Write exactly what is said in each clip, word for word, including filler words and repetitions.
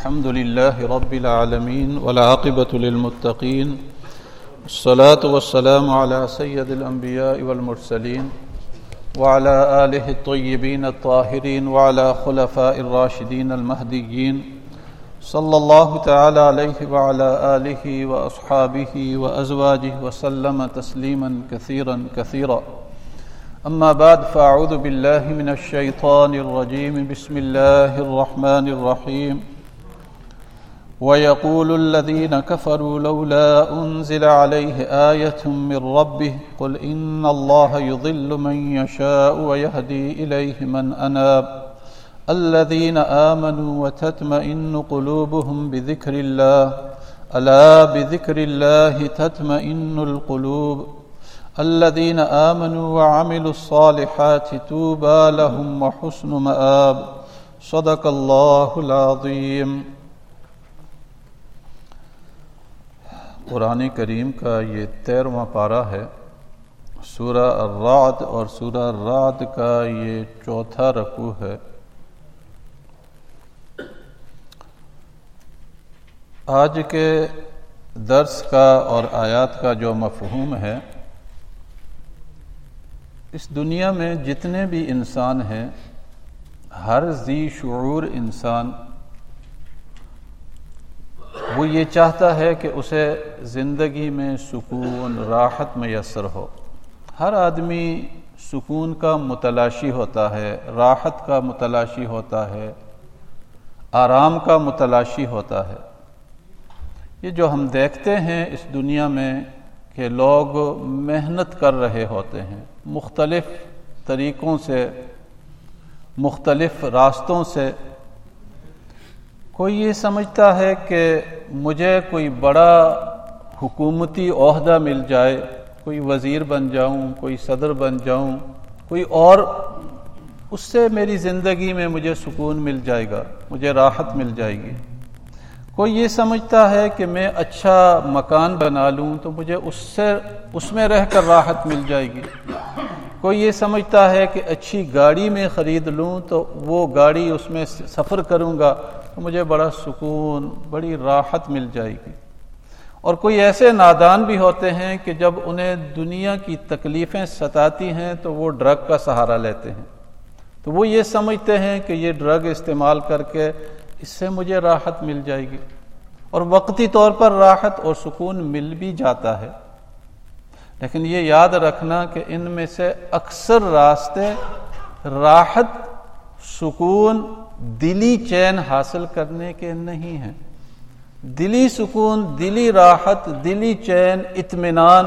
الحمد لله رب العالمين والعاقبة للمتقين الصلاة والسلام على سيد الأنبياء والمرسلين وعلى آله الطيبين الطاهرين وعلى خلفاء الراشدين المهديين صلى الله تعالى عليه وعلى آله وأصحابه وأزواجه وسلم تسليما كثيرا كثيرا. أما بعد فأعوذ بالله من الشيطان الرجيم. بسم الله الرحمن الرحيم. ويقول الذين كفروا لولا أنزل عليه آية من ربه قل إن الله يضل من يشاء ويهدي إليه من أناب الذين آمنوا وتطمئن قلوبهم بذكر الله ألا بذكر الله تطمئن القلوب الذين آمنوا وعملوا الصالحات طوبى لهم وحسن مآب. صدق الله العظيم. قرآن کریم کا یہ تیرہواں پارہ ہے. سورہ الرعد اور سورہ الرعد کا یہ چوتھا رکوع ہے. آج کے درس کا اور آیات کا جو مفہوم ہے، اس دنیا میں جتنے بھی انسان ہیں، ہر ذی شعور انسان وہ یہ چاہتا ہے کہ اسے زندگی میں سکون راحت میسر ہو. ہر آدمی سکون کا متلاشی ہوتا ہے، راحت کا متلاشی ہوتا ہے، آرام کا متلاشی ہوتا ہے. یہ جو ہم دیکھتے ہیں اس دنیا میں کہ لوگ محنت کر رہے ہوتے ہیں، مختلف طریقوں سے، مختلف راستوں سے. کوئی یہ سمجھتا ہے کہ مجھے کوئی بڑا حکومتی عہدہ مل جائے، کوئی وزیر بن جاؤں، کوئی صدر بن جاؤں، کوئی اور، اس سے میری زندگی میں مجھے سکون مل جائے گا، مجھے راحت مل جائے گی. کوئی یہ سمجھتا ہے کہ میں اچھا مکان بنا لوں تو مجھے اس سے اس میں رہ کر راحت مل جائے گی. کوئی یہ سمجھتا ہے کہ اچھی گاڑی میں خرید لوں تو وہ گاڑی اس میں سفر کروں گا تو مجھے بڑا سکون، بڑی راحت مل جائے گی. اور کوئی ایسے نادان بھی ہوتے ہیں کہ جب انہیں دنیا کی تکلیفیں ستاتی ہیں تو وہ ڈرگ کا سہارا لیتے ہیں. تو وہ یہ سمجھتے ہیں کہ یہ ڈرگ استعمال کر کے اس سے مجھے راحت مل جائے گی، اور وقتی طور پر راحت اور سکون مل بھی جاتا ہے. لیکن یہ یاد رکھنا کہ ان میں سے اکثر راستے راحت، سکون، دلی چین حاصل کرنے کے نہیں ہیں. دلی سکون، دلی راحت، دلی چین، اطمینان،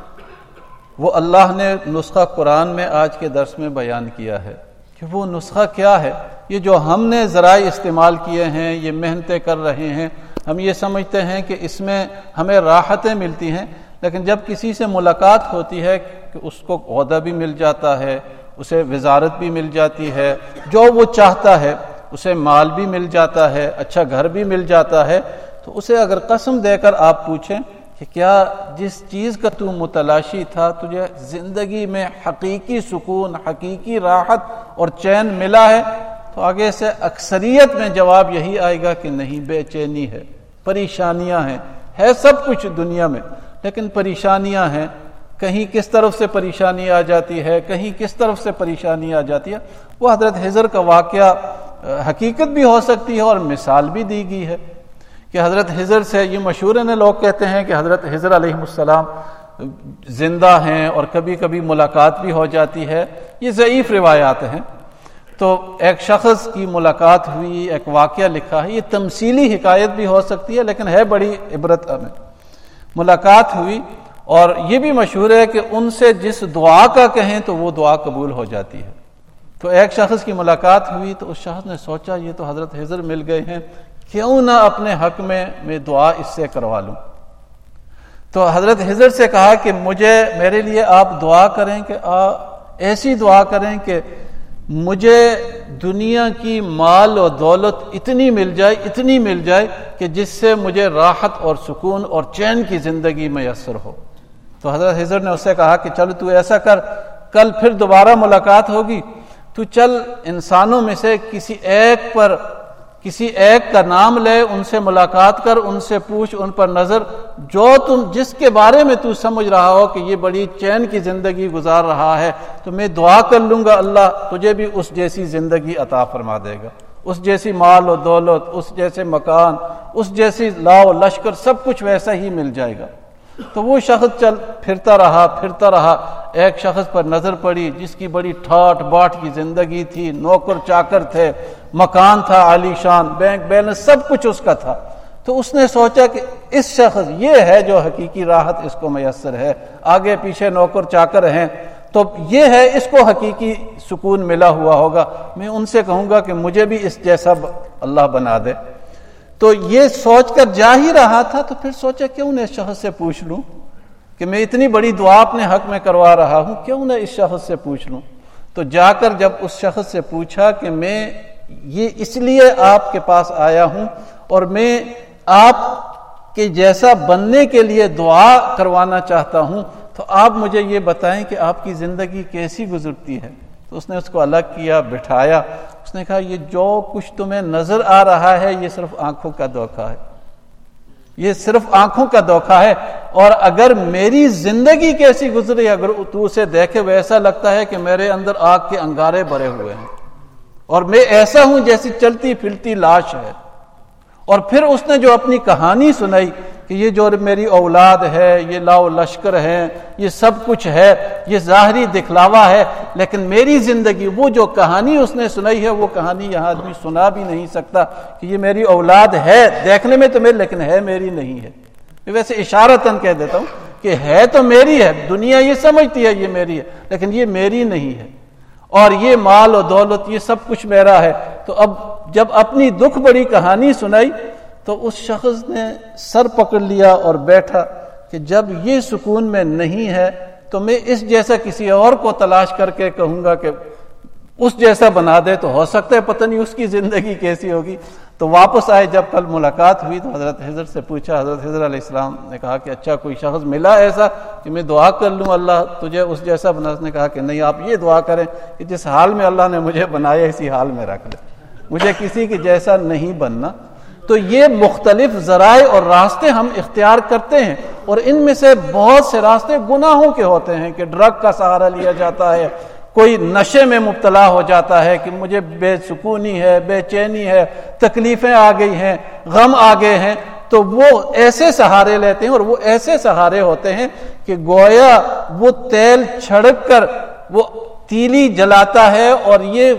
وہ اللہ نے نسخہ قرآن میں آج کے درس میں بیان کیا ہے. کہ وہ نسخہ کیا ہے؟ یہ جو ہم نے ذرائع استعمال کیے ہیں، یہ محنتیں کر رہے ہیں، ہم یہ سمجھتے ہیں کہ اس میں ہمیں راحتیں ملتی ہیں. لیکن جب کسی سے ملاقات ہوتی ہے کہ اس کو عہدہ بھی مل جاتا ہے، اسے وزارت بھی مل جاتی ہے، جو وہ چاہتا ہے، اسے مال بھی مل جاتا ہے، اچھا گھر بھی مل جاتا ہے، تو اسے اگر قسم دے کر آپ پوچھیں کہ کیا جس چیز کا تو متلاشی تھا تجھے زندگی میں حقیقی سکون، حقیقی راحت اور چین ملا ہے؟ تو آگے سے اکثریت میں جواب یہی آئے گا کہ نہیں، بے چینی ہے، پریشانیاں ہیں. ہے سب کچھ دنیا میں لیکن پریشانیاں ہیں. کہیں کس طرف سے پریشانی آ جاتی ہے، کہیں کس طرف سے پریشانی آ جاتی ہے. وہ حضرت خضر کا واقعہ حقیقت بھی ہو سکتی ہے اور مثال بھی دی گئی ہے کہ حضرت خضر سے یہ مشہور ہے، لوگ کہتے ہیں کہ حضرت خضر علیہ السلام زندہ ہیں اور کبھی کبھی ملاقات بھی ہو جاتی ہے. یہ ضعیف روایات ہیں. تو ایک شخص کی ملاقات ہوئی، ایک واقعہ لکھا ہے، یہ تمثیلی حکایت بھی ہو سکتی ہے لیکن ہے بڑی عبرت ہمیں. ملاقات ہوئی اور یہ بھی مشہور ہے کہ ان سے جس دعا کا کہیں تو وہ دعا قبول ہو جاتی ہے. تو ایک شخص کی ملاقات ہوئی تو اس شخص نے سوچا یہ تو حضرت خضر مل گئے ہیں، کیوں نہ اپنے حق میں میں دعا اس سے کروا لوں. تو حضرت خضر سے کہا کہ مجھے میرے لیے آپ دعا کریں کہ آ ایسی دعا کریں کہ مجھے دنیا کی مال و دولت اتنی مل جائے اتنی مل جائے کہ جس سے مجھے راحت اور سکون اور چین کی زندگی میسر ہو. تو حضرت خضر نے اس سے کہا کہ چلو تو ایسا کر، کل پھر دوبارہ ملاقات ہوگی، تو چل انسانوں میں سے کسی ایک پر کسی ایک کا نام لے، ان سے ملاقات کر، ان سے پوچھ، ان پر نظر، جو تم جس کے بارے میں تو سمجھ رہا ہو کہ یہ بڑی چین کی زندگی گزار رہا ہے، تو میں دعا کر لوں گا اللہ تجھے بھی اس جیسی زندگی عطا فرما دے گا، اس جیسی مال و دولت، اس جیسے مکان، اس جیسی لاؤ لشکر، سب کچھ ویسا ہی مل جائے گا۔ تو وہ شخص چل پھرتا رہا پھرتا رہا ایک شخص پر نظر پڑی جس کی بڑی ٹھاٹ باٹ کی زندگی تھی، نوکر چاکر تھے، مکان تھا عالی شان، بینک بیلنس سب کچھ اس کا تھا۔ تو اس نے سوچا کہ اس شخص یہ ہے جو حقیقی راحت اس کو میسر ہے، آگے پیچھے نوکر چاکر ہیں، تو یہ ہے اس کو حقیقی سکون ملا ہوا ہوگا، میں ان سے کہوں گا کہ مجھے بھی اس جیسا اللہ بنا دے۔ تو یہ سوچ کر جا ہی رہا تھا، تو پھر سوچا کیوں نہ اس شخص سے پوچھ لوں کہ میں اتنی بڑی دعا اپنے حق میں کروا رہا ہوں، کیوں نہ اس شخص سے پوچھ لوں۔ تو جا کر جب اس شخص سے پوچھا کہ میں یہ اس لیے آپ کے پاس آیا ہوں اور میں آپ کے جیسا بننے کے لیے دعا کروانا چاہتا ہوں، تو آپ مجھے یہ بتائیں کہ آپ کی زندگی کیسی گزرتی ہے۔ تو اس نے اس کو الگ کیا، بٹھایا، اس نے کہا یہ جو کچھ تمہیں نظر آ رہا ہے یہ صرف آنکھوں کا دھوکہ ہے، یہ صرف آنکھوں کا دھوکہ ہے، اور اگر میری زندگی کیسی گزری اگر تو اسے دیکھے ویسا لگتا ہے کہ میرے اندر آگ کے انگارے بھرے ہوئے ہیں اور میں ایسا ہوں جیسی چلتی پھرتی لاش ہے۔ اور پھر اس نے جو اپنی کہانی سنائی کہ یہ جو میری اولاد ہے، یہ لاؤ لشکر ہے، یہ سب کچھ ہے، یہ ظاہری دکھلاوا ہے، لیکن میری زندگی، وہ جو کہانی اس نے سنائی ہے وہ کہانی یہاں آدمی سنا بھی نہیں سکتا کہ یہ میری اولاد ہے، دیکھنے میں تو میری لیکن ہے میری نہیں ہے۔ میں ویسے اشارتاً کہہ دیتا ہوں کہ ہے تو میری ہے، دنیا یہ سمجھتی ہے یہ میری ہے، لیکن یہ میری نہیں ہے، اور یہ مال و دولت یہ سب کچھ میرا ہے۔ تو اب جب اپنی دکھ بڑی کہانی سنائی تو اس شخص نے سر پکڑ لیا اور بیٹھا کہ جب یہ سکون میں نہیں ہے تو میں اس جیسا کسی اور کو تلاش کر کے کہوں گا کہ اس جیسا بنا دے، تو ہو سکتا ہے پتہ نہیں اس کی زندگی کیسی ہوگی۔ تو واپس آئے، جب کل ملاقات ہوئی تو حضرت خضر سے پوچھا، حضرت خضر علیہ السلام نے کہا کہ اچھا کوئی شخص ملا ایسا کہ میں دعا کر لوں اللہ تجھے اس جیسا بنا؟ اس نے کہا کہ نہیں، آپ یہ دعا کریں کہ جس حال میں اللہ نے مجھے بنایا اسی حال میں رکھ لے، مجھے کسی کے جیسا نہیں بننا۔ تو یہ مختلف ذرائع اور راستے ہم اختیار کرتے ہیں، اور ان میں سے بہت سے راستے گناہوں کے ہوتے ہیں کہ ڈرگ کا سہارا لیا جاتا ہے، کوئی نشے میں مبتلا ہو جاتا ہے کہ مجھے بے سکونی ہے، بے چینی ہے، تکلیفیں آ گئی ہیں، غم آ گئے ہیں، تو وہ ایسے سہارے لیتے ہیں، اور وہ ایسے سہارے ہوتے ہیں کہ گویا وہ تیل چھڑک کر وہ تیلی جلاتا ہے اور یہ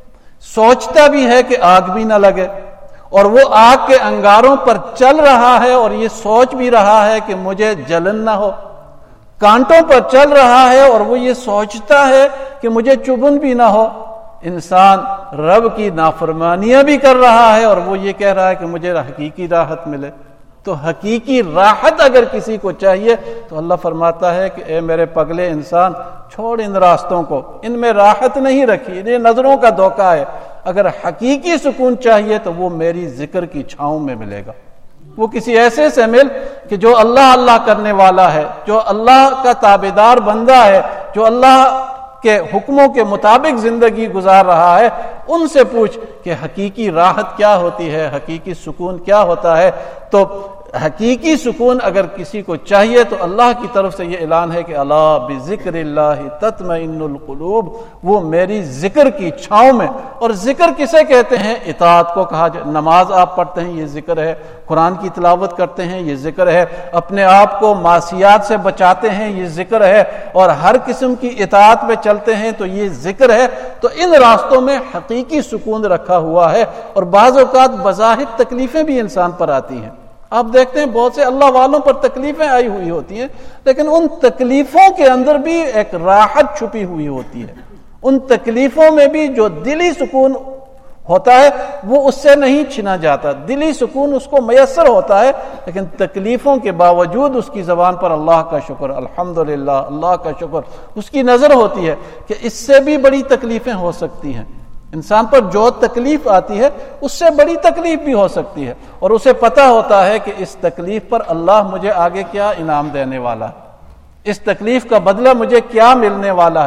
سوچتا بھی ہے کہ آگ بھی نہ لگے، اور وہ آگ کے انگاروں پر چل رہا ہے اور یہ سوچ بھی رہا ہے کہ مجھے جلن نہ ہو، کانٹوں پر چل رہا ہے اور وہ یہ سوچتا ہے کہ مجھے چبھن بھی نہ ہو۔ انسان رب کی نافرمانیاں بھی کر رہا ہے اور وہ یہ کہہ رہا ہے کہ مجھے حقیقی راحت ملے۔ تو حقیقی راحت اگر کسی کو چاہیے تو اللہ فرماتا ہے کہ اے میرے پگلے انسان، چھوڑ ان راستوں کو، ان میں راحت نہیں رکھی، یہ نظروں کا دھوکہ ہے۔ اگر حقیقی سکون چاہیے تو وہ میری ذکر کی چھاؤں میں ملے گا، وہ کسی ایسے سے مل کہ جو اللہ اللہ کرنے والا ہے، جو اللہ کا تابعدار بندہ ہے، جو اللہ کے حکموں کے مطابق زندگی گزار رہا ہے، ان سے پوچھ کہ حقیقی راحت کیا ہوتی ہے، حقیقی سکون کیا ہوتا ہے۔ تو حقیقی سکون اگر کسی کو چاہیے تو اللہ کی طرف سے یہ اعلان ہے کہ الا بذکر اللہ تطمئن القلوب، وہ میری ذکر کی چھاؤں میں۔ اور ذکر کسے کہتے ہیں؟ اطاعت کو کہا جائے، نماز آپ پڑھتے ہیں یہ ذکر ہے، قرآن کی تلاوت کرتے ہیں یہ ذکر ہے، اپنے آپ کو معصیات سے بچاتے ہیں یہ ذکر ہے، اور ہر قسم کی اطاعت میں چلتے ہیں تو یہ ذکر ہے۔ تو ان راستوں میں حقیقی سکون رکھا ہوا ہے، اور بعض اوقات بظاہر تکلیفیں بھی انسان پر آتی ہیں۔ آپ دیکھتے ہیں بہت سے اللہ والوں پر تکلیفیں آئی ہوئی ہوتی ہیں، لیکن ان تکلیفوں کے اندر بھی ایک راحت چھپی ہوئی ہوتی ہے، ان تکلیفوں میں بھی جو دلی سکون ہوتا ہے وہ اس سے نہیں چھنا جاتا، دلی سکون اس کو میسر ہوتا ہے، لیکن تکلیفوں کے باوجود اس کی زبان پر اللہ کا شکر، الحمدللہ، اللہ کا شکر، اس کی نظر ہوتی ہے کہ اس سے بھی بڑی تکلیفیں ہو سکتی ہیں۔ انسان پر جو تکلیف آتی ہے اس سے بڑی تکلیف بھی ہو سکتی ہے، اور اسے پتہ ہوتا ہے کہ اس تکلیف پر اللہ مجھے آگے کیا انعام دینے والا ہے، اس تکلیف کا بدلہ مجھے کیا ملنے والا ہے،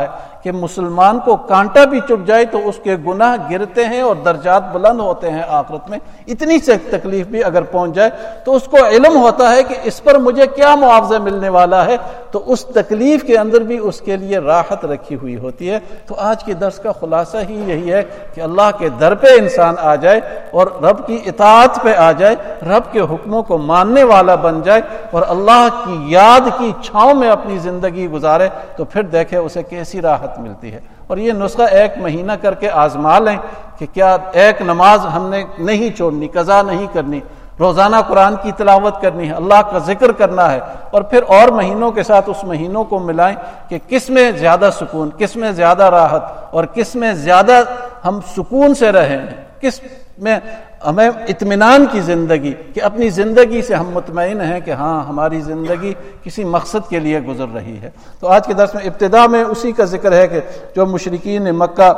کہ مسلمان کو کانٹا بھی چبھ جائے تو اس کے گناہ گرتے ہیں اور درجات بلند ہوتے ہیں آخرت میں. اتنی سے تکلیف بھی اگر پہنچ جائے تو اس کو علم ہوتا ہے کہ اس پر مجھے کیا معاوضہ ملنے والا ہے, تو اس تکلیف کے اندر بھی اس کے لیے راحت رکھی ہوئی ہوتی ہے. تو آج کے درس کا خلاصہ ہی یہی ہے کہ اللہ کے در پہ انسان آ جائے اور رب کی اطاعت پہ آ جائے, رب کے حکموں کو ماننے والا بن جائے اور اللہ کی یاد کی چھاؤں میں اپنی زندگی گزارے, تو پھر دیکھے اسے کیسی راحت ملتی ہے. اور یہ نسخہ ایک مہینہ کر کے آزما لیں کہ کیا ایک نماز ہم نے نہیں چھوڑنی, قضا نہیں کرنی, روزانہ قرآن کی تلاوت کرنی ہے, اللہ کا ذکر کرنا ہے, اور پھر اور مہینوں کے ساتھ اس مہینوں کو ملائیں کہ کس میں زیادہ سکون, کس میں زیادہ راحت اور کس میں زیادہ ہم سکون سے رہیں, کس میں ہمیں اطمینان کی زندگی, کہ اپنی زندگی سے ہم مطمئن ہیں کہ ہاں ہماری زندگی کسی مقصد کے لیے گزر رہی ہے. تو آج کے درس میں ابتدا میں اسی کا ذکر ہے کہ جو مشرکین مکہ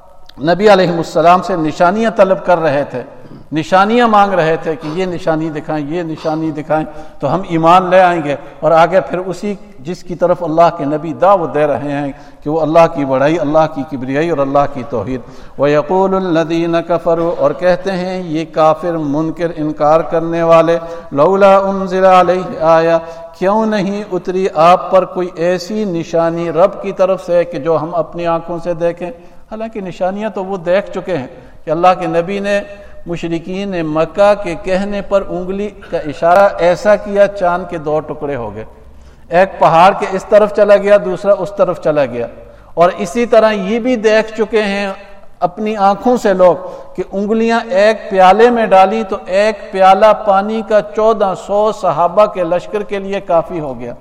نبی علیہ السلام سے نشانیاں طلب کر رہے تھے, نشانیاں مانگ رہے تھے کہ یہ نشانی دکھائیں, یہ نشانی دکھائیں تو ہم ایمان لے آئیں گے, اور آگے پھر اسی جس کی طرف اللہ کے نبی دعوت دے رہے ہیں کہ وہ اللہ کی بڑائی, اللہ کی کبریائی اور اللہ کی توحید. وَيَقُولُ الَّذِينَ كَفَرُوا, اور کہتے ہیں یہ کافر منکر انکار کرنے والے, لَوْلَا أُنزِلَ عَلَيْهِ آیَةٌ, کیوں نہیں اتری آپ پر کوئی ایسی نشانی رب کی طرف سے کہ جو ہم اپنی آنکھوں سے دیکھیں. حالانکہ نشانیاں تو وہ دیکھ چکے ہیں کہ اللہ کے نبی نے مشرکین مکہ کے کہنے پر انگلی کا اشارہ ایسا کیا, چاند کے دو ٹکڑے ہو گئے, ایک پہاڑ کے اس طرف چلا گیا, دوسرا اس طرف چلا گیا. اور اسی طرح یہ بھی دیکھ چکے ہیں اپنی آنکھوں سے لوگ کہ انگلیاں ایک پیالے میں ڈالی تو ایک پیالہ پانی کا چودہ سو صحابہ کے لشکر کے لیے کافی ہو گیا.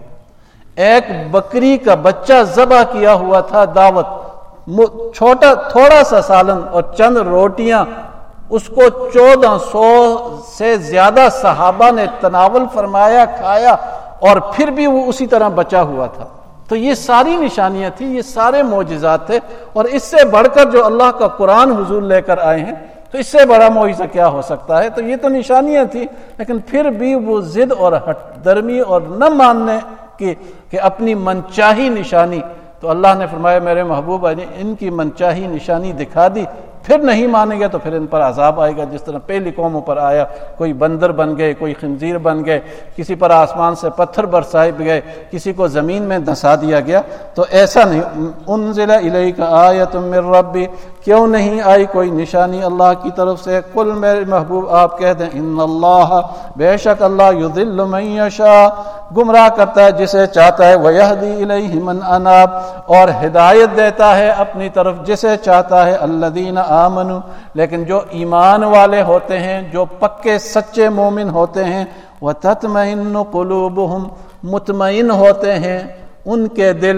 ایک بکری کا بچہ ذبح کیا ہوا تھا, دعوت, چھوٹا تھوڑا سا سالن اور چند روٹیاں, اس کو چودہ سو سے زیادہ صحابہ نے تناول فرمایا, کھایا, اور پھر بھی وہ اسی طرح بچا ہوا تھا. تو یہ ساری نشانیاں تھیں, یہ سارے معجزات تھے, اور اس سے بڑھ کر جو اللہ کا قرآن حضور لے کر آئے ہیں, تو اس سے بڑا معجزہ کیا ہو سکتا ہے. تو یہ تو نشانیاں تھیں, لیکن پھر بھی وہ ضد اور ہٹ درمی اور نہ ماننے کی کہ اپنی منچاہی نشانی, تو اللہ نے فرمایا میرے محبوب نے ان کی منچاہی نشانی دکھا دی, پھر نہیں مانیں گے تو پھر ان پر عذاب آئے گا, جس طرح پہلی قوموں پر آیا. کوئی بندر بن گئے, کوئی خنزیر بن گئے, کسی پر آسمان سے پتھر برسائے گئے, کسی کو زمین میں دھسا دیا گیا. تو ایسا نہیں. انزل الیک آیۃ من ربی, کیوں نہیں آئی کوئی نشانی اللہ کی طرف سے. قل میرے محبوب آپ کہہ دیں ان اللہ, بے شک اللہ, یضل من یشاء, گمراہ کرتا ہے جسے چاہتا ہے, ویہدی الیہ من اناب, اور ہدایت دیتا ہے اپنی طرف جسے چاہتا ہے. الذین آمنوا, لیکن جو ایمان والے ہوتے ہیں, جو پکے سچے مومن ہوتے ہیں, وتطمئن قلوبہم, مطمئن ہوتے ہیں ان کے دل,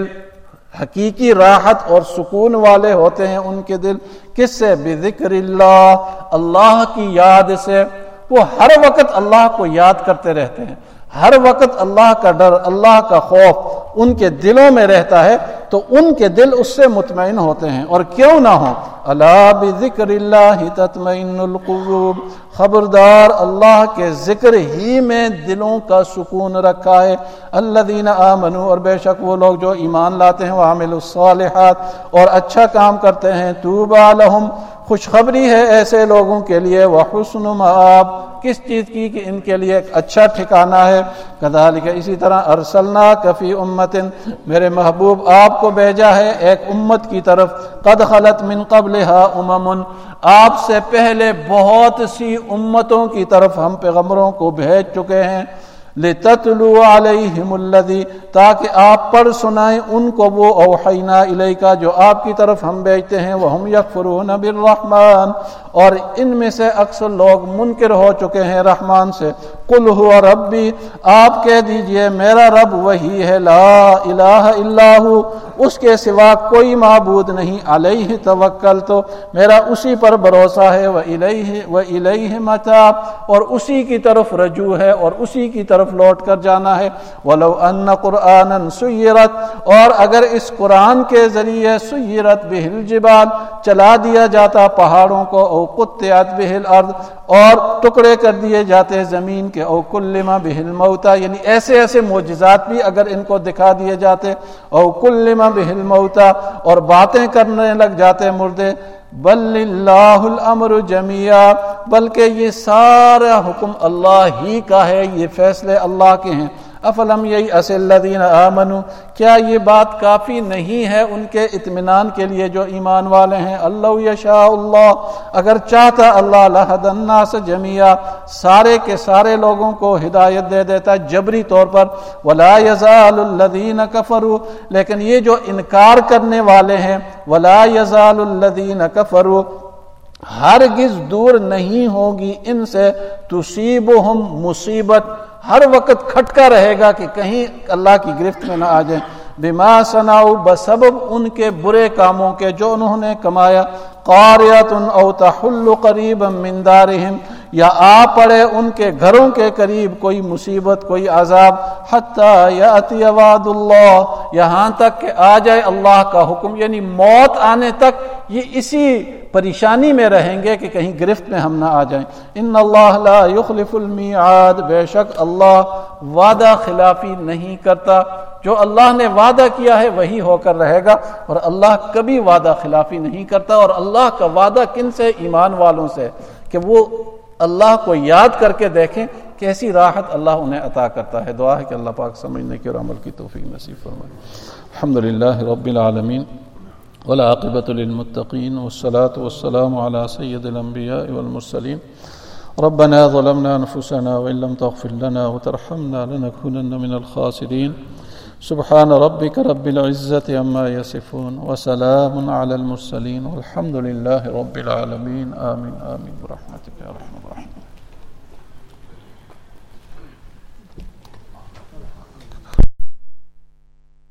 حقیقی راحت اور سکون والے ہوتے ہیں ان کے دل. کس سے؟ بذکر اللہ, اللہ کی یاد سے. وہ ہر وقت اللہ کو یاد کرتے رہتے ہیں, ہر وقت اللہ کا ڈر, اللہ کا خوف ان کے دلوں میں رہتا ہے, تو ان کے دل اس سے مطمئن ہوتے ہیں. اور کیوں نہ ہو, الا بذکر اللہ تطمئن القلوب, خبردار اللہ کے ذکر ہی میں دلوں کا سکون رکھا ہے. الذین آمنوا, اور بے شک وہ لوگ جو ایمان لاتے ہیں, وعملوا الصالحات, اور اچھا کام کرتے ہیں. طوبی لہم, خوشخبری ہے ایسے لوگوں کے لیے. وحسن مآب, کس چیز کی؟ کہ ان کے لیے ایک اچھا ٹھکانہ ہے. کذالک, اسی طرح, ارسلناک فی امت, میرے محبوب آپ کو بھیجا ہے ایک امت کی طرف. قد خلت من قبلہا امم, آپ سے پہلے بہت سی امتوں کی طرف ہم پیغمبروں کو بھیج چکے ہیں. لتتلو علیہم الذی, تاکہ آپ پڑھ سنائیں ان کو وہ, اوحینا الیکا, جو آپ کی طرف ہم بھیجتے ہیں. وہم یکفرون بالرحمن, اور ان میں سے اکثر لوگ منکر ہو چکے ہیں رحمان سے. قل هو ربی, آپ کہہ دیجئے میرا رب وہی ہے. لا الہ الا ہو, اس کے سوا کوئی معبود نہیں. علیہ توکلت, میرا اسی پر بھروسہ ہے. وإلیہ وإلیہ متاب, اور اسی کی طرف رجوع ہے اور اسی کی طرف لوٹ کر جانا ہے. ولو ان قرآنا سیرت, اور اگر اس قرآن کے ذریعے سیرت بہ الجبال, چلا دیا جاتا پہاڑوں کو, او قطعت بہ الارض, اور ٹکڑے کر دیے جاتے زمین کہ او کلما بہ الموتى، یعنی ایسے ایسے معجزات بھی اگر ان کو دکھا دیے جاتے، او کلما بہ الموتى، اور باتیں کرنے لگ جاتے مردے، بل للہ الامر جمیعا، بلکہ یہ سارا حکم اللہ ہی کا ہے، یہ فیصلے اللہ کے ہیں۔ افلم ییأس الذین آمنوا، کیا یہ بات کافی نہیں ہے ان کے اطمینان کے لیے جو ایمان والے ہیں؟ اللہ یشاء اللہ، اگر چاہتا اللہ لہدی الناس جمیعا، سارے کے سارے لوگوں کو ہدایت دے دیتا جبری طور پر۔ ولا یزال الذین کفروا، لیکن یہ جو انکار کرنے والے ہیں، ولا یزال الذین کفروا، ہرگز دور نہیں ہوگی ان سے تصیبہم مصیبت، ہر وقت کھٹکا رہے گا کہ کہیں اللہ کی گرفت میں نہ آ جائیں، بما صنعوا، بسبب ان کے برے کاموں کے جو انہوں نے کمایا، قاریۃ او تحل قریبا من دارہم، یا آ پڑے ان کے گھروں کے قریب کوئی مصیبت، کوئی عذاب، حتی یأتی وعد اللہ، یہاں تک کہ آ جائے اللہ کا حکم، یعنی موت آنے تک یہ اسی پریشانی میں رہیں گے کہ کہیں گرفت میں ہم نہ آ جائیں۔ ان اللہ لا یخلف المیعاد، بے شک اللہ وعدہ خلافی نہیں کرتا، جو اللہ نے وعدہ کیا ہے وہی ہو کر رہے گا، اور اللہ کبھی وعدہ خلافی نہیں کرتا۔ اور اللہ کا وعدہ کن سے؟ ایمان والوں سے، کہ وہ اللہ کو یاد کر کے دیکھیں کیسی راحت اللہ انہیں عطا کرتا ہے۔ دعا ہے کہ اللہ پاک سمجھنے کی اور عمل کی توفیق نصیب فرمائے۔ الحمدللہ رب العالمین والعاقبۃ للمتقین والصلاة والسلام علی سید الانبیاء والمرسلین۔ ربنا ظلمنا انفسنا وان لم تغفر لنا وترحمنا لنكونن من الخاسرین۔ سبحان ربک رب العزۃ عما یصفون وسلام علی المرسلین والحمد للہ رب العالمین۔ آمین آمین برحمتک۔